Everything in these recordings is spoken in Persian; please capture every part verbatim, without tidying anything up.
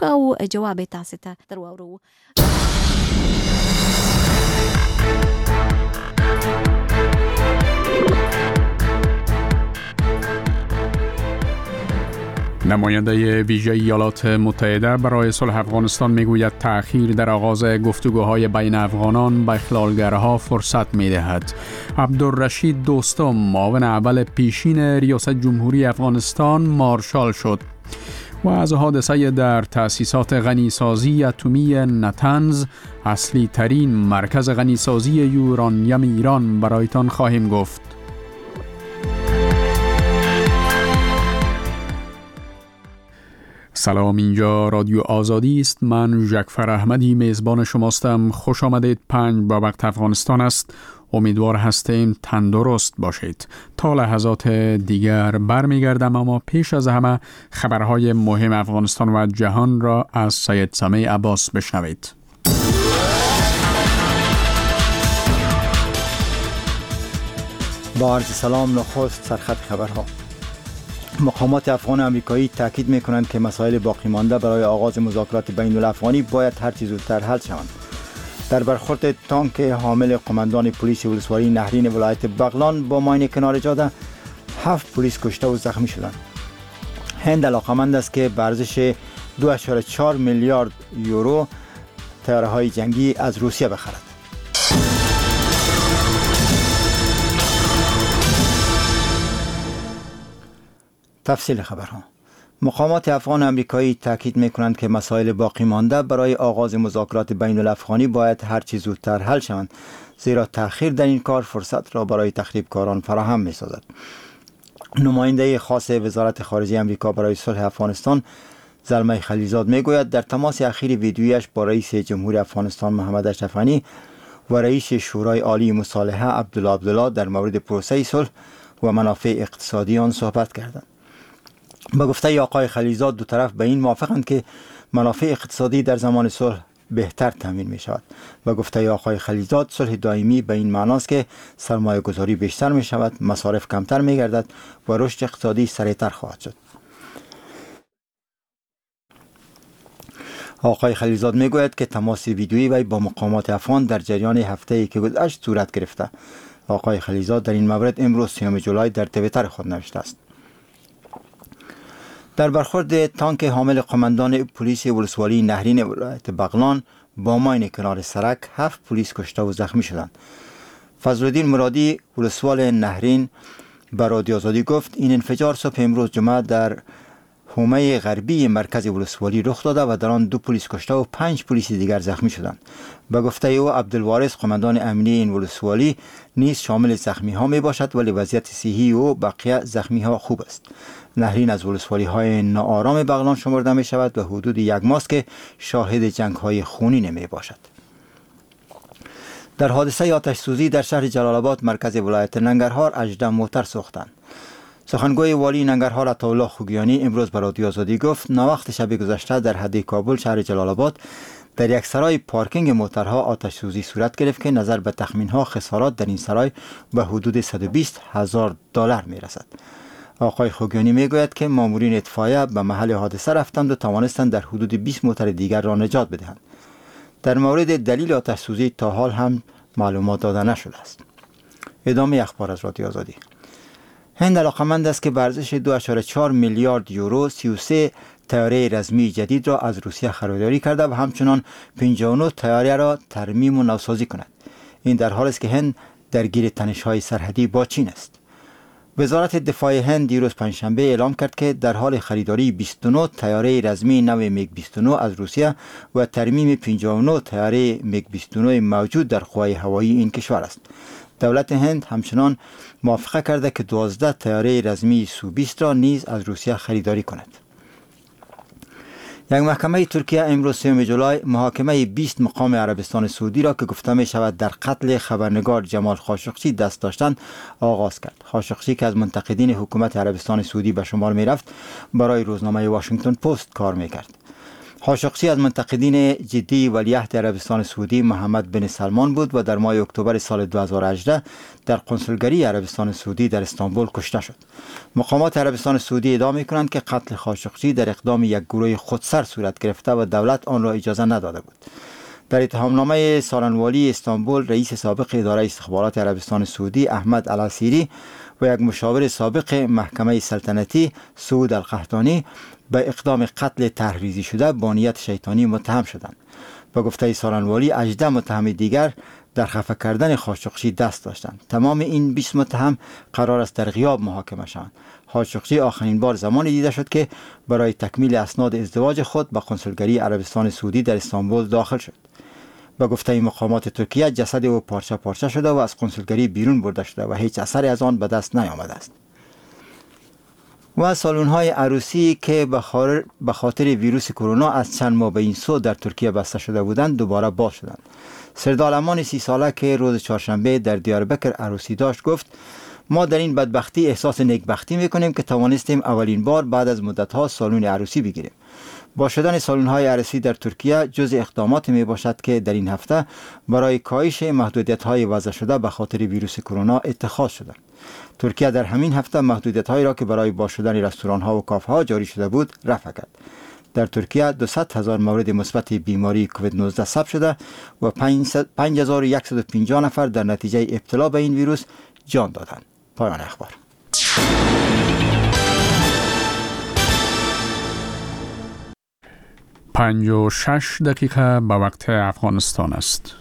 او جواب تاسو ته درورو. نماینده ویژه ایالات متحده برای صلح افغانستان میگوید تأخیر در آغاز گفتگوهای بین افغانان به اخلالگرها فرصت میدهد. عبدالرشید دوستم معاون اول پیشین ریاست جمهوری افغانستان مارشال شد و از حادثه در تأسیسات غنیسازی اتمی نتنز، اصلی ترین مرکز غنیسازی یورانیم ایران، برایتان خواهیم گفت. سلام، اینجا رادیو آزادی است. من جعفر احمدی میزبان شماستم. خوش آمدید. پنج با وقت افغانستان است. امیدوار هستیم تندرست باشید. تا لحظات دیگر برمیگردم، اما پیش از همه خبرهای مهم افغانستان و جهان را از سید سمیع عباس بشنوید. با عرض سلام، نخست سرخط خبرها. مقامات افغان و امریکایی تاکید می‌کنند که مسائل باقی مانده برای آغاز مذاکرات بین الافغانی باید هر چه زودتر حل شوند. در برخورد تانک حامل قماندان پلیس ولسوالی نهرین ولایت بغلان با ماین کنار جاده، هفت پلیس کشته و زخمی شدند. هند علاقمند است که به ارزش دو و چهار میلیارد یورو طیاره‌های جنگی از روسیه بخرد. تفصیل خبرها. مقامات افغان و امریکایی تاکید می‌کنند که مسائل باقی مانده برای آغاز مذاکرات بین الافغانی باید هر چه زودتر حل شوند، زیرا تأخیر در این کار فرصت را برای تخریبکاران فراهم می‌سازد. نماینده خاص وزارت خارجه امریکا برای صلح افغانستان زلمه خلیلزاد میگوید در تماس اخیر ویدیویش با رئیس جمهور افغانستان محمد اشرف غنی و رئیس شورای عالی مصالحه عبدالله عبدالله در مورد پروسه صلح و منافع اقتصادی آن صحبت کردند. با گفته آقای خلیلزاد دو طرف به این موافقند که منافع اقتصادی در زمان صلح بهتر تامین می شود. با گفته آقای خلیلزاد صلح دائمی به این معناست که سرمایه گذاری بیشتر می شود، مصارف کمتر می گردد و رشد اقتصادی سریعتر خواهد شد. آقای خلیلزاد می گوید که تماس ویدیویی وی با مقامات افغان در جریان هفته‌ای که گذشت صورت گرفته. آقای خلیلزاد در این مورد امروز سیوم جولای در توییتر خود نوشته است. در برخورد تانک حامل قماندان پلیس ولسوالی نهرین ولایت بغلان با ماین کنار سرک، هفت پلیس کشته و زخمی شدند. فضلالدین مرادی ولسوال نهرین به رادیو آزادی گفت این انفجار صبح امروز جمعه در حومه غربی مرکز ولسوالی رخ داده و در آن دو پلیس کشته و پنج پلیس دیگر زخمی شدند. به گفته او عبدالوارث قماندان امنی این ولسوالی نیز شامل زخمی ها می باشد، ولی وضعیت صحی او بقیه زخمی ها خوب است. نهرین از ولسوالی های ناآرام بغلان شمرده می شود و حدود یک ماست که شاهد جنگ های خونین می باشد. در حادثه آتش سوزی در شهر جلال آباد مرکز ولایت ننگرهار هجده موتر سوختند. سخنگوی والی ننگرهار عطاالله خوگیانی امروز به رادیو آزادی گفت ناوقت شب گذشته در حد کابل شهر جلال آباد در یک سرای پارکینگ موترها آتش سوزی صورت گرفت که نظر به تخمین ها خسارات در این سرای به حدود صد و بیست هزار دلار می رسد. آقای خوگیانی می گوید که مامورین اطفائیه به محل حادثه رفتند و توانستند در حدود بیست موتر دیگر را نجات بدهند. در مورد دلیل آتش سوزی تا حال هم معلومات داده نشده است. ادامه اخبار از رادیو آزادی. هند علاقمند است که به ارزش دو و چهار میلیارد یورو سی و سه طیاره رزمی جدید را از روسیه خریداری کرده و همچنان پنجاه و نه طیاره را ترمیم و نوسازی کند. این در حالی است که هند درگیر تنش‌های سرحدی با چین است. وزارت دفاع هند دیروز پنجشنبه اعلام کرد که در حال خریداری بیست و نه طیاره رزمی نو میگ بیست و نه از روسیه و ترمیم پنجاه و نه طیاره میگ بیست و نه موجود در قوای هوایی این کشور است. دولت هند همچنان موافقه کرده که دوازده طیاره رزمی سو بیست را نیز از روسیه خریداری کند. یک محکمه ترکیه امروز سوم جولای محاکمه بیست مقام عربستان سعودی را که گفته می شود در قتل خبرنگار جمال خاشقچی دست داشتند آغاز کرد. خاشقچی که از منتقدین حکومت عربستان سعودی به شمار می رفت، برای روزنامه واشنگتن پست کار می کرد. خاشقچی از منتقدین جدی ولیعهد عربستان سعودی محمد بن سلمان بود و در ماه اکتبر سال دو هزار و هجده در کنسولگری عربستان سعودی در استانبول کشته شد. مقامات عربستان سعودی ادعا می‌کنند که قتل خاشقچی در اقدام یک گروه خودسر صورت گرفته و دولت آن را اجازه نداده بود. در اتهامنامه سالنوالی استانبول، رئیس سابق اداره استخبارات عربستان سعودی احمد العسیری و یک مشاور سابق محکمه سلطنتی سعود القحطانی به اقدام قتل تحریزی شده با نیت شیطانی متهم شدند. با گفته سالنوالی هجده متهم دیگر در خفه کردن خاشقچی دست داشتند. تمام این بیست متهم قرار است در غیاب محاکمه شوند. خاشقچی آخرین بار زمانی دیده شد که برای تکمیل اسناد ازدواج خود به کنسولگری عربستان سعودی در استانبول داخل شد. با گفته مقامات ترکیه جسد او پارچه پارچه شده و از کنسولگری بیرون برده شده و هیچ اثری از آن به دست نیامده است. و سالن‌های عروسی که به خاطر ویروس کرونا از چند ماه به این سو در ترکیه بسته شده بودند دوباره باز شدند. سردالمان سی ساله که روز چهارشنبه در دیاربکر عروسی داشت گفت: ما در این بدبختی احساس نیکبختی میکنیم که توانستیم اولین بار بعد از مدت‌ها سالن عروسی بگیریم. با شدن سالن‌های عروسی در ترکیه جز اقدامات می باشد که در این هفته برای کاهش محدودیت‌های وضع شده به خاطر ویروس کرونا اتخاذ شده. ترکیه در همین هفته محدودیت‌هایی را که برای باز شدن رستوران‌ها و کافه‌ها جاری شده بود رفع کرد. در ترکیه دویست هزار مورد مثبت بیماری کووید نوزده ثبت شده و پنج هزار و صد و پنجاه نفر در نتیجه ابتلا به این ویروس جان دادند. پایان اخبار. پنج و شش دقیقه به وقت افغانستان است.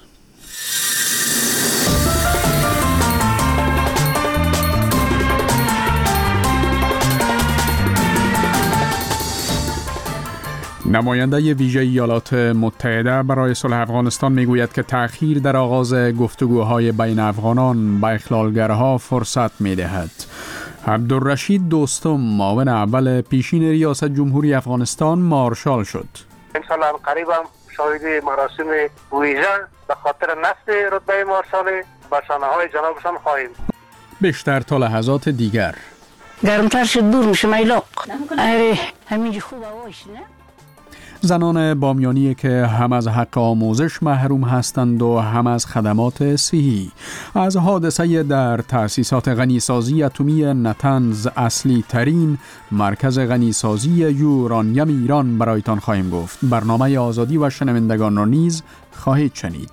نماینده ویژه ایالات متحده برای صلح افغانستان میگوید که تأخیر در آغاز گفتگوهای بین افغانان به اخلالگرها فرصت میدهد. عبدالرشید دوستم معاون اول پیشین ریاست جمهوری افغانستان مارشال شد. انشالله قریب هم شاهد مراسم ویژه به خاطر نصب رتبه مارشال به شانه‌های جنابشان خواهیم. بیشتر تا لحظات دیگر. گرمتر شد دور میشه میلاق. اره همینجا خوب هواش نه؟ زنان بامیانی که هم از حق آموزش محروم هستند و هم از خدمات صحی. از حادثه در تأسیسات غنیسازی اتمی نتنز اصلی ترین مرکز غنیسازی یورانیم ایران برایتان خواهیم گفت. برنامه آزادی و شنوندگان را نیز خواهید شنید.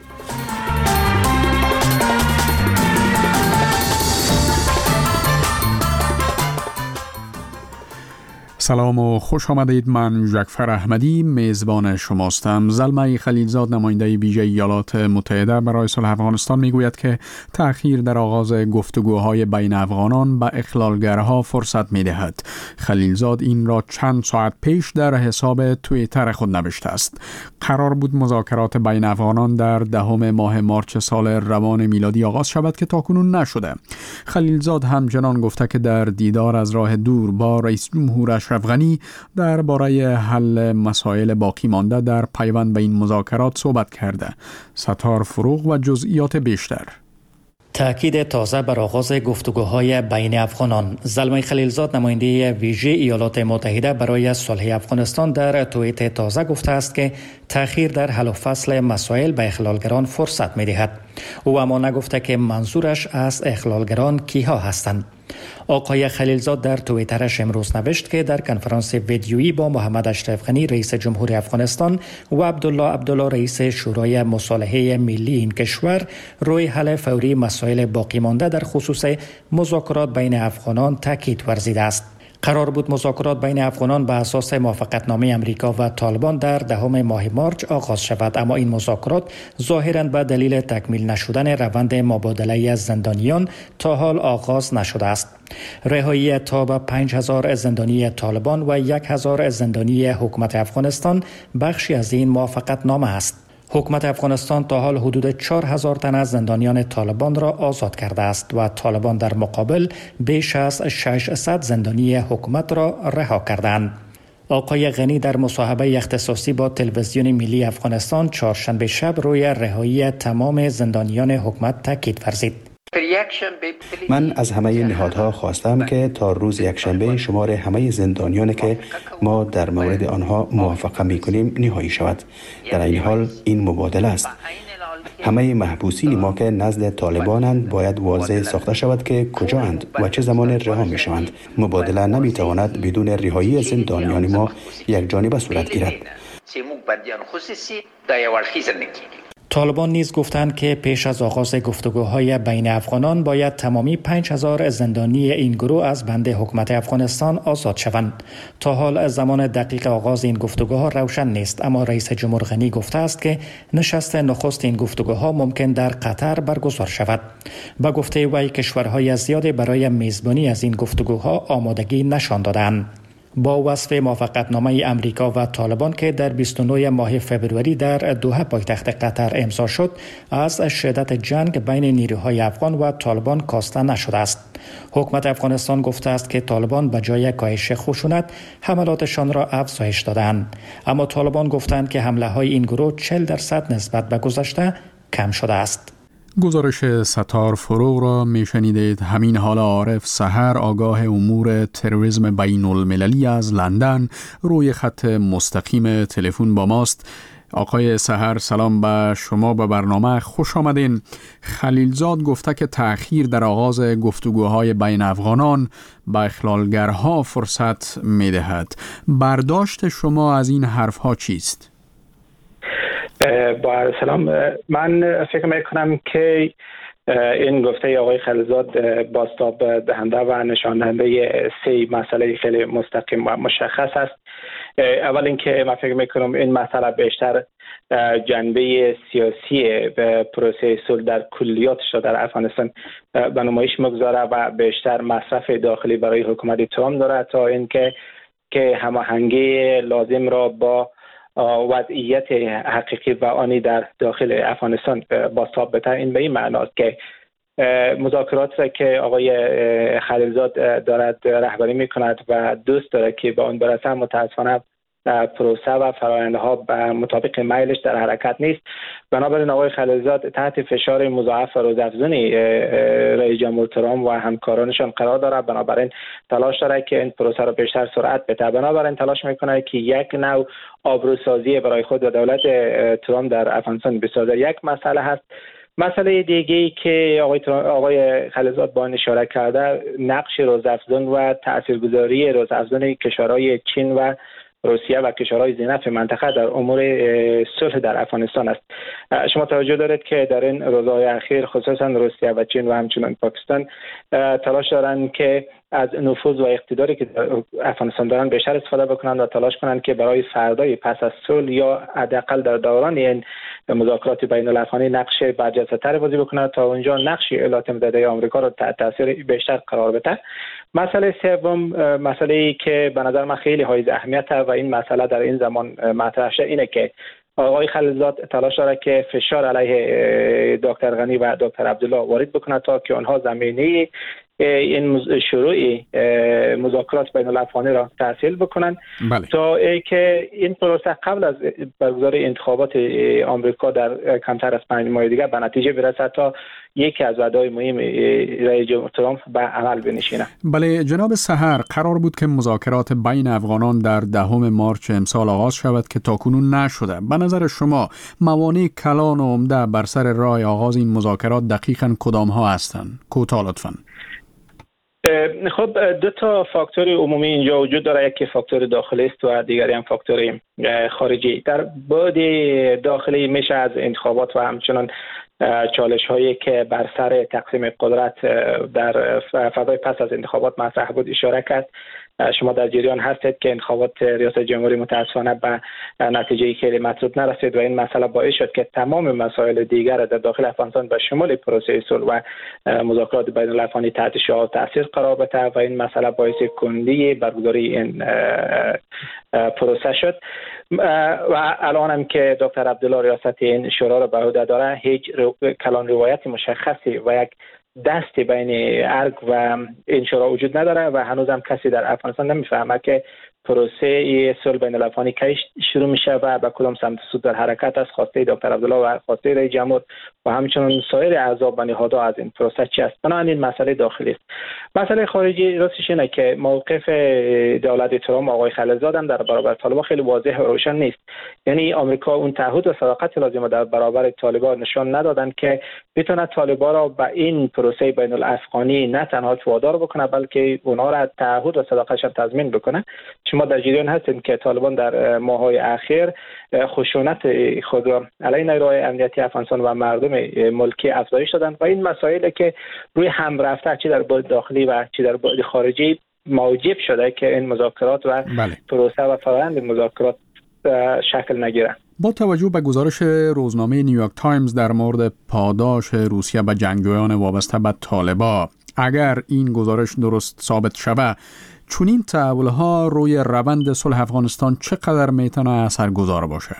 سلام و خوش آمدید. من جعفر احمدی میزبان شماستم. زلمه خلیلزاد نماینده ویژه ایالات متحده برای صلح افغانستان میگوید که تأخیر در آغاز گفتگوهای بین افغانان به اخلالگرها فرصت میدهد. خلیلزاد این را چند ساعت پیش در حساب توییتر خود نوشته است. قرار بود مذاکرات بین افغانان در دهم ماه مارچ سال روان میلادی آغاز شود که تاکنون نشده. خلیلزاد همچنان گفته که در دیدار از راه دور با رئیس جمهور اشرف غنی درباره حل مسائل باقی مانده در پیوند به این مذاکرات صحبت کرده. ستار فروغ و جزئیات بیشتر. تأکید تازه بر آغاز گفتگوهای بین افغانان. زلمه خلیلزاد نماینده ویژه ایالات متحده برای صلح افغانستان در توییت تازه گفته است که تأخیر در حل و فصل مسائل به اخلالگران فرصت می‌دهد. او اما نگفته که منظورش از اخلالگران کیها هستند. آقای خلیلزاد در توییترش امروز نوشت که در کنفرانس ویدیویی با محمد اشرف غنی رئیس جمهوری افغانستان و عبدالله عبدالله رئیس شورای مصالحه ملی این کشور روی حل فوری مسائل باقی مانده در خصوص مذاکرات بین افغانان تاکید ورزیده است. قرار بود مذاکرات بین افغانان به اساس موافقتنامه امریکا و طالبان در دهم ماه مارچ آغاز شود، اما این مذاکرات ظاهراً به دلیل تکمیل نشدن روند مبادله زندانیان تا حال آغاز نشده است. رهایی تا به پنج هزار زندانی طالبان و یک هزار زندانی حکومت افغانستان بخشی از این موافقتنامه است. حکومت افغانستان تا حال حدود چهار هزار تن از زندانیان طالبان را آزاد کرده است و طالبان در مقابل بیش از ششصد زندانی حکومت را رها کردند. آقای غنی در مصاحبه اختصاصی با تلویزیون ملی افغانستان چهارشنبه شب روی رهایی تمام زندانیان حکومت تاکید ورزید. من از همه نهادها خواستم که تا روز یکشنبه شمار همه زندانیانی که ما در مورد آنها موافقه می‌کنیم نهایی شود. در این حال این مبادله است. همه محبوسین ما که نزد طالبانند باید واضح ساخته شود که کجااند و چه زمان رها می شوند. مبادله نمی تواند بدون رهایی زندانیان ما یک جانبه صورت گیرد. طالبان نیز گفتند که پیش از آغاز گفتگوهای بین افغانان باید تمامی پنج هزار زندانی این گروه از بند حکومت افغانستان آزاد شوند. تا حال زمان دقیق آغاز این گفتگوها روشن نیست، اما رئیس جمهور غنی گفته است که نشست نخست این گفتگوها ممکن در قطر برگزار شود. با گفته وی کشورهای زیادی برای میزبانی از این گفتگوها آمادگی نشان دادند. با وصف موافقتنامه امریکا و طالبان که در بیست و نه ماه فبروری در دوحه پایتخت قطر امضا شد، از شدت جنگ بین نیروهای افغان و طالبان کاسته نشده است. حکومت افغانستان گفته است که طالبان به جای کاهش خشونت حملاتشان را افزایش دادند، اما طالبان گفتند که حمله های این گروه چهل درصد نسبت به گذشته کم شده است. گزارش ستار فروغ را میشنیدید. همین حال عارف سحر، آگاه امور تروریسم بین المللی از لندن، روی خط مستقیم تلفن با ماست. آقای سحر، سلام به شما، به برنامه خوش آمدین. خلیلزاد گفته که تأخیر در آغاز گفتگوهای بین افغانان به اخلالگرها فرصت میدهد. برداشت شما از این حرفها چیست؟ با سلام، من فکر میکنم که این گفته آقای خلیلزاد بازتاب دهنده و نشان دهنده سه مسئله خیلی مستقیم و مشخص است. اول اینکه من فکر میکنم این مسئله بیشتر جنبه سیاسی به پروسه صلح در کلیاتش در افغانستان به نمایش میگذاره و بیشتر مصرف داخلی برای حکومت ترامپ داره تا اینکه که هماهنگی لازم را با وضعیت حقیقی و آنی در داخل افغانستان بازتاب بده. این به این معناست که مذاکرات را که آقای خلیلزاد دارد رهبری میکند و دوست داره که به اون برسه، متاسفانه پروسه و فرآیندها به مطابق میلش در حرکت نیست. بنابراین آقای خلیلزاد تحت فشار مضاعف و روزافزونی رئیس جمهور ترامپ و همکارانشان قرار داره. بنابراین تلاش داره که این پروسه را بیشتر سرعت بده. بنابراین تلاش میکنه که یک نوع آبروسازی برای خود و دولت ترامپ در افغانستان بسازه. یک مسئله هست. مسئله دیگه‌ای که آقای آقای خلیلزاد با اشاره کرده، نقش روزافزون و تاثیرگذاری روزافزون کشورهای چین و روسیه و کشورهای ذی‌نفع منطقه در امور صلح در افغانستان است. شما توجه دارید که در این روزهای اخیر خصوصا روسیه و چین و همچنین پاکستان تلاش دارند که از نفوذ و اقتداری که در افغانستان دارند بیشتر استفاده بکنند و تلاش کنند که برای فردای پس از صلح یا حداقل در دوران این مذاکرات بین الافغانی نقش برجسته‌تر بازی بکنند تا اونجا نقش ایالات متحده آمریکا را تحت تاثیر بیشتر قرار بده. مسئله سوم، مسئله ای که به نظر من خیلی حائز اهمیت است و این مسئله در این زمان مطرح شده اینه که آقای خلیلزاد تلاش داره که فشار علیه دکتر غنی و دکتر عبدالله وارد بکنه تا که آنها زمینه این شروع مذاکرات بین الافغانی را تسهیل بکنند تا که این پروسه قبل از برگزاری انتخابات آمریکا در کمتر از پنج ماه دیگر به نتیجه برسد تا یکی از وعده‌های مهم رئیس جمهور ترامپ به عمل بنشیند. بله جناب سحر، قرار بود که مذاکرات بین افغانان در دهم مارچ امسال آغاز شود که تاکنون نشده. به نظر شما موانع کلان و عمده بر سر راه آغاز این مذاکرات دقیقاً کدام ها هستند؟ کوتاه لطفاً. خب دو تا فاکتور عمومی اینجا وجود داره، یکی فاکتور داخلی است و دیگری هم فاکتور خارجی. در بعد داخلی میشه از انتخابات و همچنان چالش هایی که بر سر تقسیم قدرت در فضای پس از انتخابات مطرح بود اشاره کرد. شما در جریان هستید که انتخابات ریاست جمهوری متاسفانه به نتیجه خیلی مطلوب نرسید و این مسئله باعث شد که تمام مسائل دیگر در داخل افغانستان به شمول پروسه صلح و مذاکرات بین الافغانی تحت شعاع تاثیر قرار بده و این مسئله باعث کندی برگزاری این پروسه شد. و الان هم که دکتر عبدالله ریاست این شورا را به عهده داره، هیچ رو... کلان روایت مشخصی و یک دست بین ارگ و این شورا وجود نداره و هنوز هم کسی در افغانستان نمیفهمه که پروسه صلح بین الافغانی کی شروع میشه و به کدام سمت سو در حرکت است، خواسته دکتر عبدالله و خواسته رئیس جمهور و همچنین سایر اعضا و نهادها از این پروسه چی است. بنابراین مسئله داخلی است. مسئله خارجی راستش اینه که موقف دولت ترامپ آقای خلیلزاد هم در برابر طالبان خیلی واضح و روشن نیست. یعنی آمریکا اون تعهد و صداقت لازم در برابر طالبان نشان ندادن که بتونه طالبان را به این پروسه بین الافغانی نه تنها وادار بکنه بلکه اونها را تعهد و صداقتش تضمین بکنه. شما در جریان هستید که طالبان در ماه‌های اخیر خشونت خود را علیه نیروهای امنیتی افغانستان و مردم ملکی افزایش دادن و این مسائلی که روی هم رفته چه در بعد داخلی و چه در بعد خارجی موجب شده که این مذاکرات و بله. پروسه و فرآیند مذاکرات شکل نگیره. با توجه به گزارش روزنامه نیویورک تایمز در مورد پاداش روسیه به جنگجویان وابسته به طالبان، اگر این گزارش درست ثابت شود، چنین تحول‌ها روی روند صلح افغانستان چقدر میتونه اثرگذار باشه؟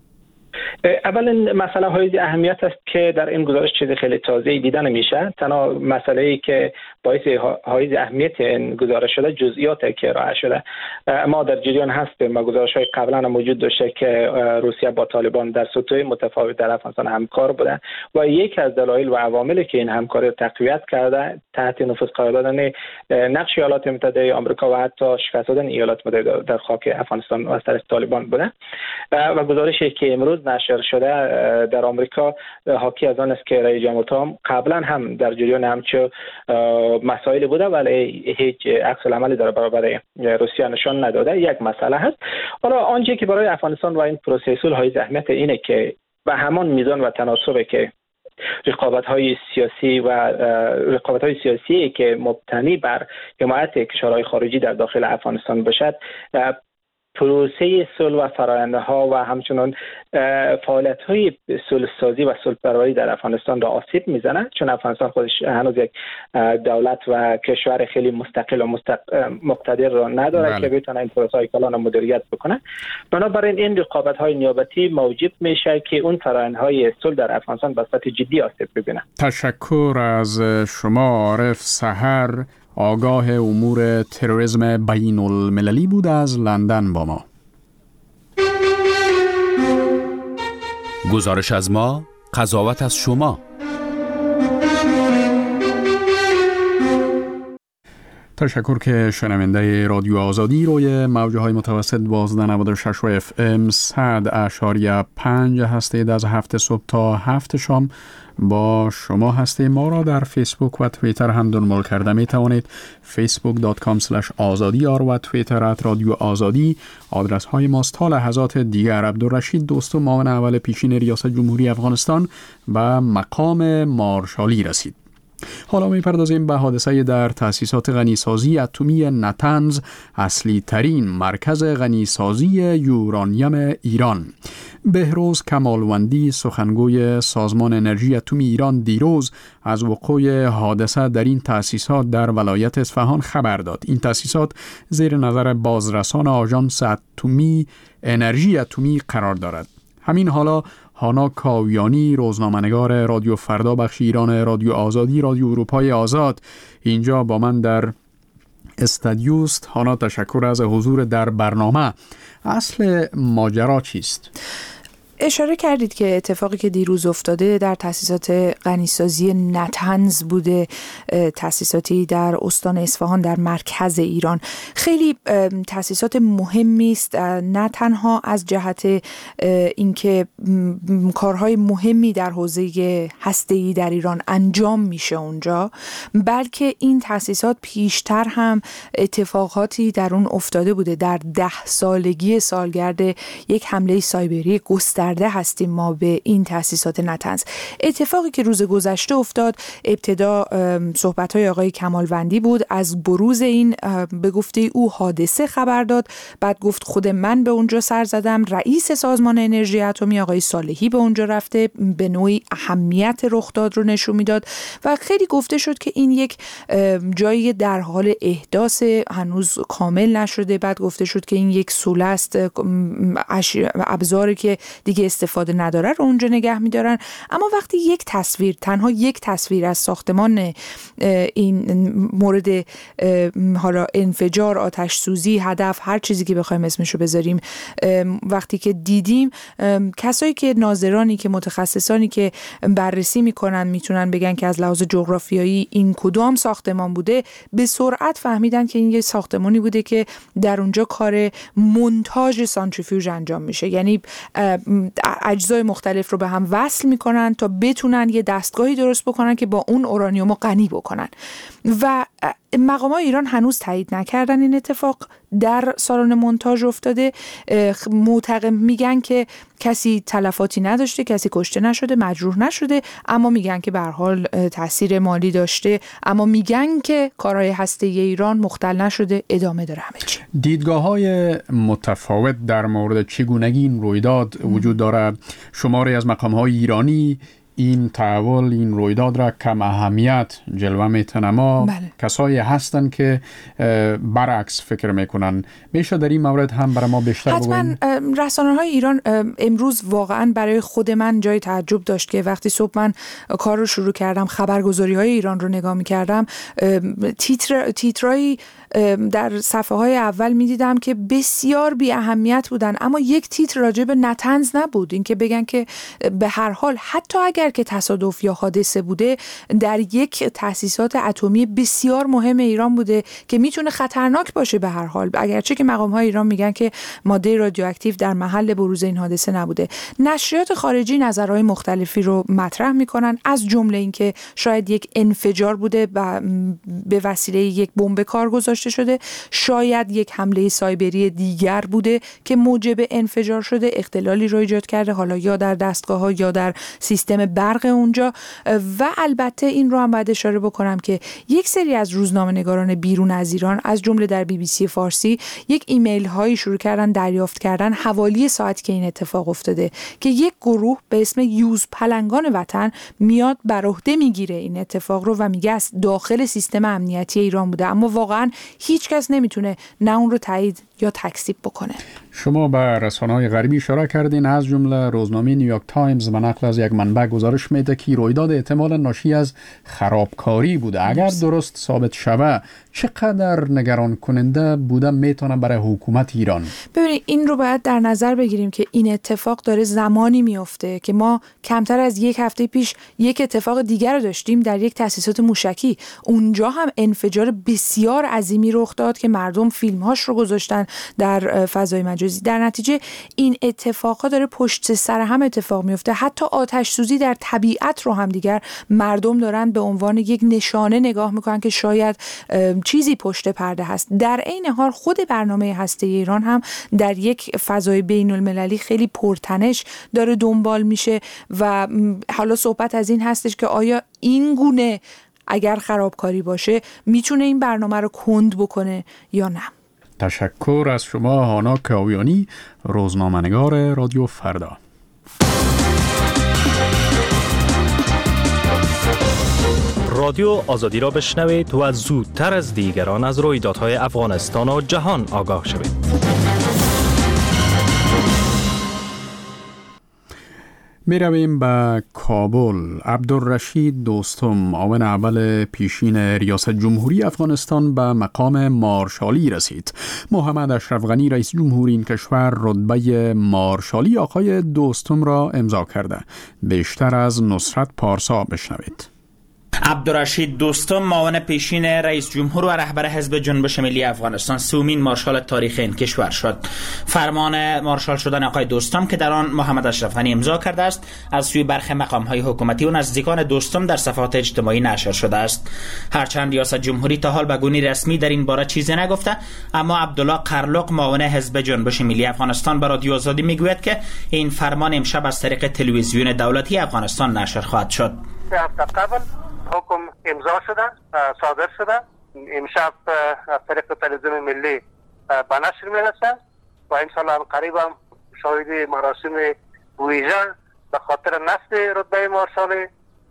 اولا مسئله های اهمیت است که در این گزارش چیز خیلی تازه‌ای دیده نمیشه. تنها مسئله‌ای که باعث های اهمیت این گزارش شده جزئیاتی که ارائه شده. ما در جریان هستیم و گزارش‌های قبلا هم موجود داشته که روسیه با طالبان در سطوح متفاوت در افغانستان همکار بوده و یکی از دلایل و عواملی که این همکاری رو تقویت کرده تحت نفوذ قرار دادن نقش ایالات متحده آمریکا و حتی شکست دادن ایالات متحده در خاک افغانستان از طرف طالبان بوده. و گزارشی که امروز نشر شده در آمریکا حاکی از آن است که رئیس جمهور ترامپ قبلا هم در جریان همچو مسائل بوده ولی هیچ عکس العملی در برابر روسیه نشان نداده. یک مسئله هست. حالا آنچه که برای افغانستان و این پروسه صلح های اهمیت اینه که به همان میزان و تناسبی که رقابت‌های سیاسی و رقابت‌های سیاسی که مبتنی بر حمایت کشورهای خارجی در داخل افغانستان باشد، پروسه صلح و فرآیندها و همچنین فعالیت‌های صلح سازی و صلح پروری در افغانستان را آسیب میزنه، چون افغانستان خودش هنوز یک دولت و کشور خیلی مستقل و مستق... مقتدر را نداره بله. که بتونه این پروسه‌های کلان مدیریت بکنه. بنابراین این رقابت‌های نیابتی موجب میشه که اون فرآیندهای صلح در افغانستان به صورت جدی آسیب ببینه. تشکر از شما عارف سحر، آگاه امور تروریسم بین المللی بود از لندن با ما. گزارش از ما، قضاوت از شما. تشکر که شنونده رادیو آزادی روی موجه های متوسط دوازده نود و شش و اف ام صد اشاریه پنج هستید. از هفت صبح تا هفت شام با شما هستیم. ما را در فیسبوک و توییتر هم دنبال کرده می توانید. فیسبوک دات کام اسلش آزادی آر و توییتر ات رادیو آزادی آدرس های ماست. تا لحظات دیگر عبدالرشید دوستو معاون اول پیشین ریاست جمهوری افغانستان و مقام مارشالی رسید. حالا می‌پردازیم به حادثه در تأسیسات غنیسازی اتمی نتنز، اصلی ترین مرکز غنیسازی یورانیم ایران. بهروز کمالوندی، سخنگوی سازمان انرژی اتمی ایران، دیروز از وقوع حادثه در این تأسیسات در ولایت اصفهان خبر داد. این تأسیسات زیر نظر بازرسان آژانس اتمی انرژی اتمی قرار دارد. همین حالا هانا کاویانی، روزنامه‌نگار رادیو فردا بخش ایران رادیو آزادی رادیو اروپای آزاد، اینجا با من در استادیوست. هانا، تشکر از حضور در برنامه. اصل ماجرا چیست؟ اشاره کردید که اتفاقی که دیروز افتاده در تأسیسات غنیسازی نتنز بوده، تأسیساتی در استان اصفهان در مرکز ایران. خیلی تأسیسات مهمی است، نه تنها از جهت اینکه کارهای مهمی در حوزه هسته‌ای در ایران انجام میشه اونجا، بلکه این تأسیسات پیشتر هم اتفاقاتی در اون افتاده بوده. در ده سالگی سالگرد یک حمله سایبری گسترده هستیم ما به این تأسیسات نتنز. اتفاقی که روز گذشته افتاد، ابتدا صحبت‌های آقای کمالوندی بود، از بروز این به گفته او حادثه خبر داد، بعد گفت خود من به اونجا سر زدم، رئیس سازمان انرژی اتمی آقای صالحی به اونجا رفته، به نوعی اهمیت رخداد رو نشون میداد و خیلی گفته شد که این یک جایی در حال احداث، هنوز کامل نشده. بعد گفته شد که این یک سوله است، ابزاری که دیگه دیگه استفاده نداره رو اونجا نگه میدارن. اما وقتی یک تصویر، تنها یک تصویر از ساختمان این مورد حالا انفجار، آتش سوزی، هدف، هر چیزی که بخوایم اسمشو بذاریم، وقتی که دیدیم، کسایی که ناظرانی که متخصصانی که بررسی میکنن میتونن بگن که از لحاظ جغرافیایی این کدام ساختمان بوده، به سرعت فهمیدن که این یه ساختمانی بوده که در اونجا کار مونتاژ سانتریفیوژ انجام میشه، یعنی اجزای مختلف رو به هم وصل میکنن تا بتونن یه دستگاهی درست بکنن که با اون اورانیوم رو غنی بکنن. و مقامات ایران هنوز تایید نکردن این اتفاق در سالن مونتاژ افتاده. معتقد میگن که کسی تلفاتی نداشته، کسی کشته نشده، مجروح نشده، اما میگن که به هر حال تاثیر مالی داشته، اما میگن که کارهای هسته‌ای ایران مختل نشده، ادامه داره همه چی. دیدگاه‌های متفاوت در مورد چگونگی این رویداد وجود داره. شماری از مقام‌های ایرانی این تحول، این رویداد را کم اهمیت جلوه میتن، اما بله. کسایی هستن که برعکس فکر میکنن. میشه در این مورد هم برای ما بیشتر بگوین؟ حتما. رسانه‌های ایران امروز واقعا برای خود من جای تعجب داشت که وقتی صبح من کار رو شروع کردم، خبرگزاری‌های ایران رو نگاه میکردم، تیتر تیترایی در صفحه های اول میدیدم که بسیار بی اهمیت بودن، اما یک تیتر راجع به نتنز نبود. این که بگن که به هر حال حتی اگر که تصادف یا حادثه بوده، در یک تأسیسات اتمی بسیار مهم ایران بوده که میتونه خطرناک باشه به هر حال، اگرچه که مقام های ایران میگن که ماده رادیواکتیو در محل بروز این حادثه نبوده. نشریات خارجی نظرهای مختلفی رو مطرح میکنن، از جمله این که شاید یک انفجار بوده و به وسیله یک بمب کار گذاشته شده، شاید یک حمله سایبری دیگر بوده که موجب انفجار شده، اختلالی رو ایجاد کرده، حالا یا در دستگاه‌ها یا در سیستم برق اونجا. و البته این رو هم باید اشاره بکنم که یک سری از روزنامه‌نگاران بیرون از ایران، از جمله در بی بی سی فارسی، یک ایمیل هایی شروع کردن دریافت کردن حوالی ساعت که این اتفاق افتاده که یک گروه به اسم یوز پلنگان وطن میاد بر عهده میگیره این اتفاق رو و میگه از داخل سیستم امنیتی ایران بوده، اما واقعا هیچ کس نمیتونه نه اون رو تایید یا تکذیب بکنه. شما به رسانه‌های غربی اشاره کردین، از جمله روزنامه نیویورک تایمز به نقل از یک منبع گزارش میده که رویداد احتمالاً ناشی از خرابکاری بوده. اگر درست ثابت شود، چقدر نگران کننده بوده میتونه برای حکومت ایران؟ ببینید، این رو باید در نظر بگیریم که این اتفاق داره زمانی میفته که ما کمتر از یک هفته پیش یک اتفاق دیگر رو داشتیم در یک تأسیسات موشکی. اونجا هم انفجار بسیار عظیمی رخ داد که مردم فیلم‌هاش رو گذاشتن در فضای مجازی. در نتیجه این اتفاقا داره پشت سر هم اتفاق میفته. حتی آتش سوزی در طبیعت رو هم دیگر مردم دارن به عنوان یک نشانه نگاه میکنن که شاید چیزی پشت پرده هست. در عین حال خود برنامه هسته‌ای ایران هم در یک فضای بین المللی خیلی پرتنش داره دنبال میشه و حالا صحبت از این هستش که آیا این گونه اگر خرابکاری باشه میتونه این برنامه رو کند بکنه یا نه. تشکر از شما هانا کاویانی، روزنامه‌نگار رادیو فردا. رادیو آزادی را بشنوید و زودتر از دیگران از رویدادهای افغانستان و جهان آگاه شوید. می رویم به کابل. عبدالرشید دوستم، معاون اول پیشین ریاست جمهوری افغانستان، به مقام مارشالی رسید. محمد اشرف غنی رئیس جمهوری این کشور رتبه مارشالی آقای دوستم را امضا کرده. بیشتر از نصرت پارسا بشنوید. عبدالرشید دوستم، معاون پیشین رئیس جمهور و رهبر حزب جنبش ملی افغانستان، سومین مارشال تاریخ این کشور شد. فرمان مارشال شدن آقای دوستم که در آن محمد اشرف غنی امضا کرده است، از سوی برخی مقام‌های حکومتی و نزدیکان دوستم در صفحات اجتماعی نشر شده است. هرچند ریاست جمهوری تا حال به گونه رسمی در این باره چیزی نگفته، اما عبدالله قرلق، معاون حزب جنبش ملی افغانستان، به رادیو آزادی میگوید که این فرمان امشب از طریق تلویزیون دولتی افغانستان نشر خواهد شد. حکم امضا شده، صادر شده، امشب از طریق تلویزیون ملی به نشر میرسه و انشاءالله هم قریب هم شاهد مراسم ویژه به خاطر نصب رتبه مارشالی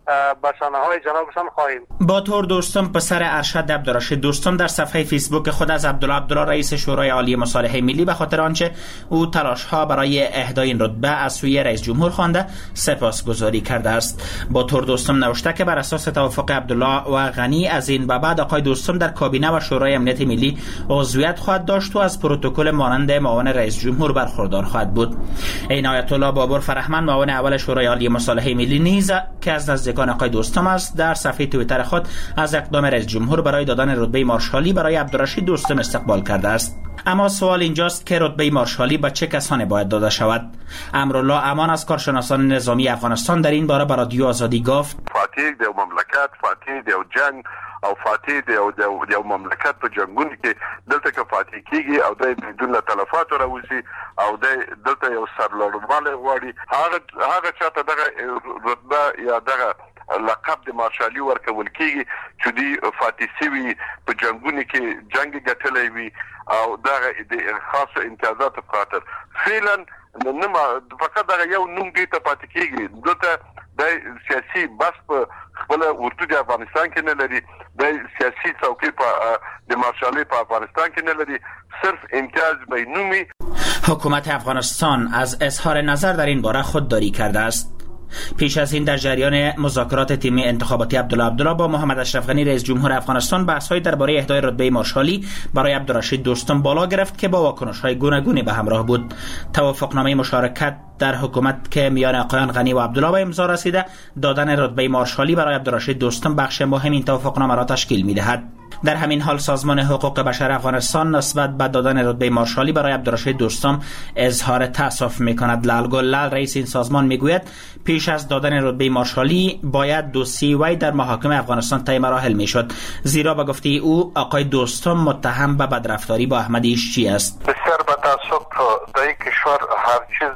به شانه‌های جنابشان خواهیم. با طور دوستم پسر ارشد عبدالرشید دوستم در صفحه فیسبوک خود از عبدالله عبدالله رئیس شورای عالی مصالحه ملی به خاطر آنچه او تلاش‌ها برای اهدای این رتبه از سوی رئیس جمهور خوانده سپاسگزاری کرده است. با طور دوستم نوشته که بر اساس توافق عبدالله و غنی از این به بعد آقای دوستم در کابینه و شورای امنیت ملی عضویت خواهد داشت و از پروتکل مانند معاون رئیس جمهور برخوردار خواهد بود. این آیت الله بابر فرهمند معاون اول شورای عالی مصالحه ملی نیز که از نزدیکان آقای دوستم است در صفحه توییتر خود از اقدام رئیس جمهور برای دادن رتبه مارشالی برای عبدالرشید دوستم استقبال کرده است. اما سوال اینجاست که رتبه مارشالی به چه کسانی باید داده شود؟ امرالله امان از کارشناسان نظامی افغانستان در این باره به رادیو آزادی گفت: فاتح د مملکت، فاتح د جنگ او فاتح د یو مملکت په جنگونو کې دلته کې فاتح کیږي او د بدون تلفات راوځي او د دلته یو سرلوړواله غواړي. هغه هغه چاته دغه رتبه یا دغه لقب د مارشالي ورکول کیږي چې دی فاتح سوي په جنگونو کې جنگ ګټلې وي او دغه د خاص امتیازات په خاطر فعلا نه فقط دغه یو نوم دی ته پاتې کیږي. دلته د سیاسي بس په خپل ورته د افغانستان کې نه لري، د سیاسي څوکۍ په د مارشالي په افغانستان کې نه لري، صرف امتیاز به نومي. حکومت افغانستان از اظهار نظر در این باره خودداری کرده است. پیش از این در جریان مذاکرات تیمی انتخاباتی عبدالله عبدالله با محمد اشرف غنی رئیس جمهور افغانستان بحث‌های درباره اهدای رتبه مارشالی برای عبدالرشید دوستم بالا گرفت که با واکنش‌های گوناگونی به همراه بود. توافقنامه مشارکت در حکومت که میان آقایان غنی و عبدالله به امضا رسیده، دادن رتبه مارشالی برای عبدالرشید دوستم بخش مهم این توافقنامه را تشکیل می‌دهد. در همین حال سازمان حقوق بشر افغانستان نسبت به دادن رتبه مارشالی برای عبدالرشید دوستم اظهار تأسف می‌کند. لال گلال رئیس این سازمان میگوید پیش از دادن رتبه مارشالی باید دوسیه وی در محاکم افغانستان طی مراحل میشد، زیرا به گفته او آقای دوستم متهم به بدرفتاری با احمد ایشچی است. بسیار با تأسف در این کشور هر چیز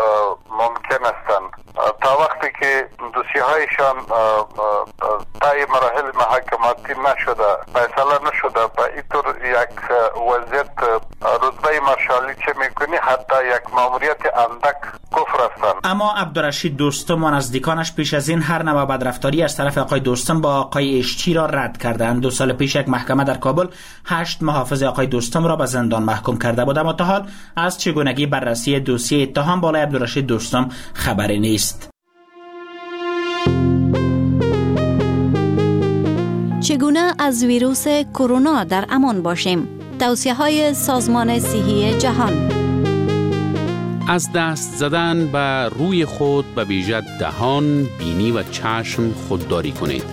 ممکن است تا وقتی که دوسیه هایشان طی مراحل محاکماتی نشده، فیصله نشده، به اینطور یک وضعیت رتبه مارشالی چه میکنی حتی یک ماموریت اندک کفر هستند. اما عبدالرشید دوستم و نزدیکانش پیش از این هر نوع بدرفتاری از طرف آقای دوستم با آقای ایشچی را رد کردند. دو سال پیش یک محکمه در کابل هشت محافظ آقای دوستم را به زندان محکوم کرده بود، اما تا حال از چگونگی بررسی دوسیه اتهام بالای عبدالرشید دوستم خبری نیست. چگونه از ویروس کرونا در امان باشیم؟ توصیه‌های سازمان صحی جهان. از دست زدن به روی خود به ویژه دهان، بینی و چشم خودداری کنید.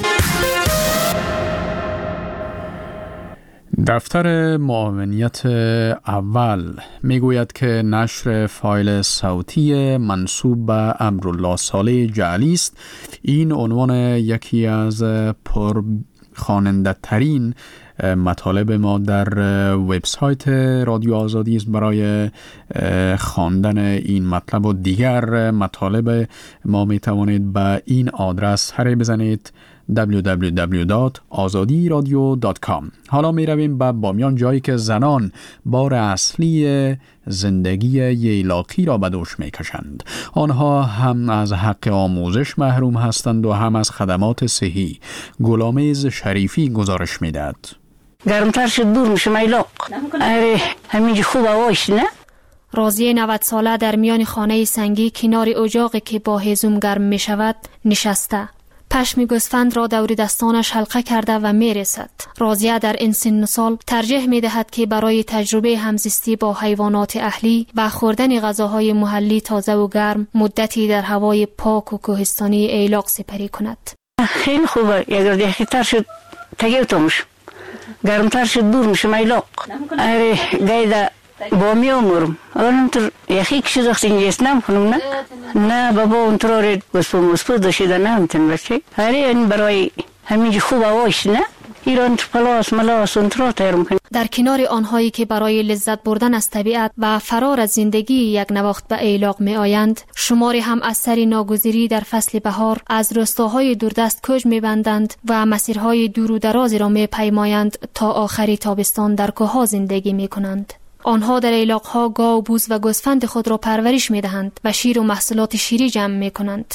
دفتر معاونیت اول میگوید که نشر فایل صوتی منسوب به امرالله صالح جعلی است. این عنوان یکی از پر خواننده ترین مطالب ما در وبسایت رادیو آزادی است. برای خواندن این مطلب و دیگر مطالب ما می توانید به این آدرس سر بزنید دبلیو دبلیو دبلیو دات آزادی رادیو دات کام. حالا می رویم به بامیان، جایی که زنان بار اصلی زندگی ییلاقی را به دوش می کشند. آنها هم از حق آموزش محروم هستند و هم از خدمات صحی. گلامیز شریفی گزارش می دهد. گرمتر شد دور میشه میلاق. اره همینجا خوب هواش نه؟ راضیه نود ساله در میان خانه سنگی کنار اجاقی که با هیزم گرم می شود نشسته. پشم گوسفند را دور دستانش حلقه کرده و می رسد. راضیه در این سن سال ترجیح می دهد که برای تجربه همزیستی با حیوانات اهلی و خوردن غذاهای محلی تازه و گرم مدتی در هوای پاک و کوهستانی ایلاق سپری کند. خیلی خوبه. اگر دقیق‌تر شد تگیوتمش. گرمتر شد دور میشه ایلاق. اره گایده با می امورم اولم تر یخی کشی زخصی اینجاست نم کنم نه نه بابا اون تراره گسپو مسپو داشته نه همتن بچه هره این برای همینجا خوب هواش نه ایران پلاس ملاس اون ترا تیرم کنم. در کنار آنهایی که برای لذت بردن از طبیعت و فرار از زندگی یک نواخت به ایلاق می آیند، شماری هم از سر ناگزیری در فصل بهار از روستاهای دوردست کوچ می بندند و مسیرهای دور و درازی را می پیمایند تا آخری تابستان در کوهها زندگی می کنند. آنها در ایلاق‌ها گاو، بوز و گوسفند خود را پرورش می‌دهند و شیر و محصولات شیری جمع می‌کنند.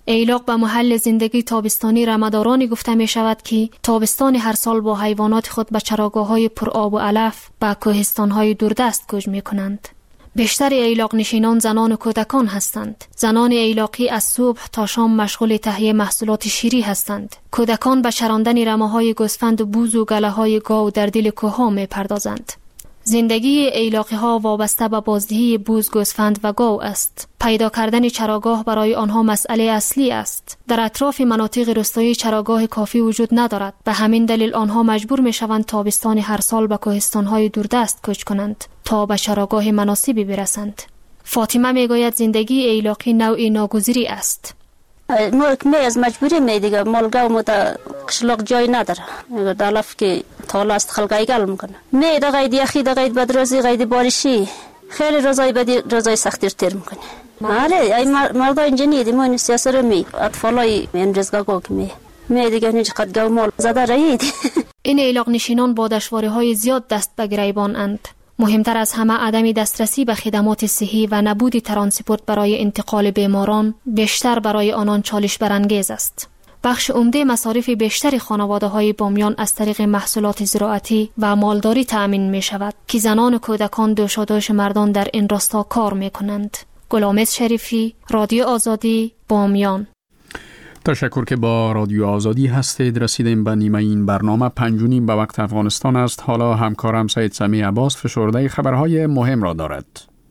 ایلاق به محل زندگی تابستانی رمدارانی گفته می شود که تابستان هر سال با حیوانات خود به چراگاه‌های پر آب و علف به کوهستان‌های دوردست کوچ می‌کنند. بیشتر ایلاق نشینان زنان و کودکان هستند. زنان ایلاقی از صبح تا شام مشغول تهیه محصولات شیری هستند. کودکان به چراندن رمه‌های گوسفند و بوز و گله‌های گاو در دل کوه‌ها می‌پردازند. زندگی ایلاقی ها وابسته به بازدهی بوز، گوسفند و گاو است. پیدا کردن چراگاه برای آنها مسئله اصلی است. در اطراف مناطق روستایی چراگاه کافی وجود ندارد. به همین دلیل آنها مجبور می شوند تابستان هر سال به کوهستان‌های دوردست کوچ کنند تا به چراگاه مناسبی برسند. فاطمه می گوید زندگی ایلاقی نوعی ناگزیری است. ما می از مجبوری می دیگه مالگا و متا قشلاق جای نداره. دالف که تالا است خلقای گل میکنه. می دا قید یخی دا قید بدروزی قید بارشی خیلی روزای بدی روزای سختیر تیر میکنه. آره ای مردا اینجا نیدی ما این سیاست رو می اطفالای این رزگاگو که می می دیگه نیچ قد گو مال زده رایید. این ایلاق نشینان با دشواری‌های زیاد دست به گریبان اند. مهمتر از همه عدم دسترسی به خدمات صحی و نبود ترانسپورت برای انتقال بیماران بیشتر برای آنان چالش برانگیز است. بخش عمده مصارف بیشتر خانواده‌های بامیان از طریق محصولات زراعتی و مالداری تأمین می شود که زنان و کودکان دوشادوش مردان در این راستا کار می کنند. گلامز شریفی، رادیو آزادی، بامیان. تشکر که با رادیو آزادی هستید. رسیدیم به نیمه این برنامه. پنج و نیم به وقت افغانستان است. حالا همکارم سید سمی عباس فشرده خبرهای مهم را دارد.